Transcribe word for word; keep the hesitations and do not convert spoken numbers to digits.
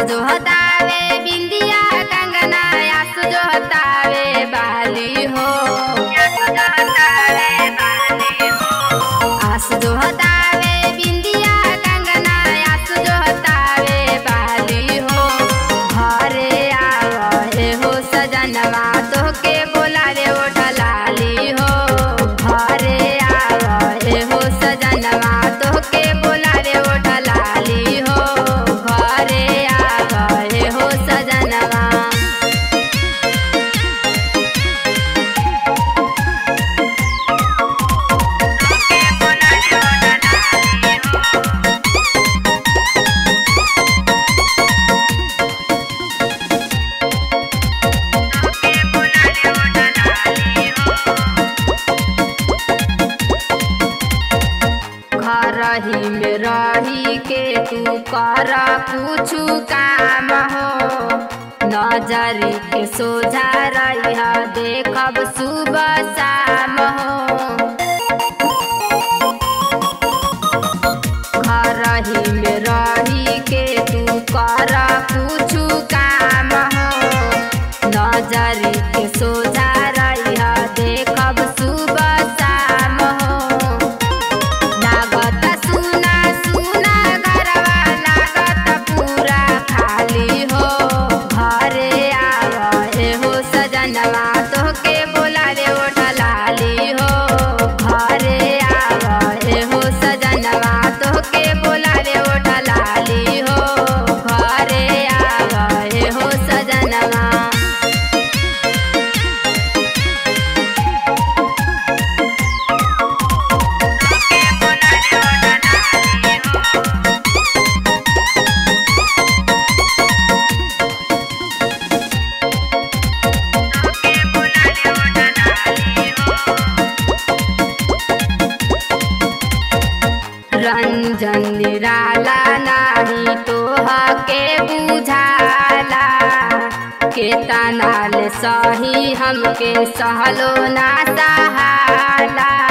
जो हतावे बिंदिया कंगना आस जो हतावे बाली हो आस जो हतावे बाली हो आस जो हतावे बिंदिया कंगना आस जो हतावे बाली हो घरे आवे हो सजनवा तोहके बोलावे ओठलाली हो घरे आवे हो सजनवा तोहके बोलावे ओठलाली हो घरे आवे हो सजनवा रही में रही के तू कर कुछु काम हो नजरी के सोझा रही देखब सुबह शाम हो घर रही में रही के तू कर कुछु काम हो नजरी के सोझा रही देखब सुबह शाम हो सजनवा तोहके बोलावे ओठलाली हो घरे आवे हो सजनवा तोहके बोलावे ओठलाली हो घरे आवे हो सजनवा रंजन निराला नाही तोहके बुझाला केतना ले सही हमके सहलो ना सहाला।